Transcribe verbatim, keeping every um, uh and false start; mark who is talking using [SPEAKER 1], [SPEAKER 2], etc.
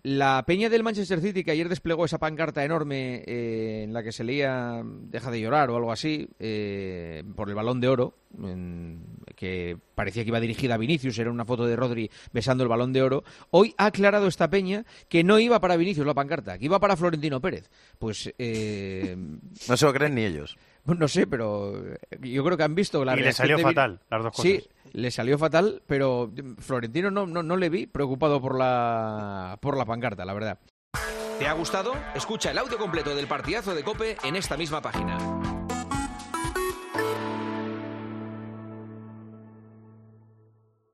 [SPEAKER 1] La peña del Manchester City, que ayer desplegó esa pancarta enorme eh, en la que se leía "deja de llorar" o algo así, eh, por el Balón de Oro, en, que parecía que iba dirigida a Vinicius, era una foto de Rodri besando el Balón de Oro, hoy ha aclarado esta peña que no iba para Vinicius la pancarta, que iba para Florentino Pérez. Pues... Eh,
[SPEAKER 2] no se lo creen ni ellos.
[SPEAKER 1] No sé, pero yo creo que han visto la
[SPEAKER 3] y le salió
[SPEAKER 1] de...
[SPEAKER 3] fatal, las dos cosas.
[SPEAKER 1] Sí, le salió fatal, pero Florentino no, no, no le vi preocupado por la, por la pancarta, la verdad.
[SPEAKER 4] ¿Te ha gustado? Escucha el audio completo del partidazo de COPE en esta misma página.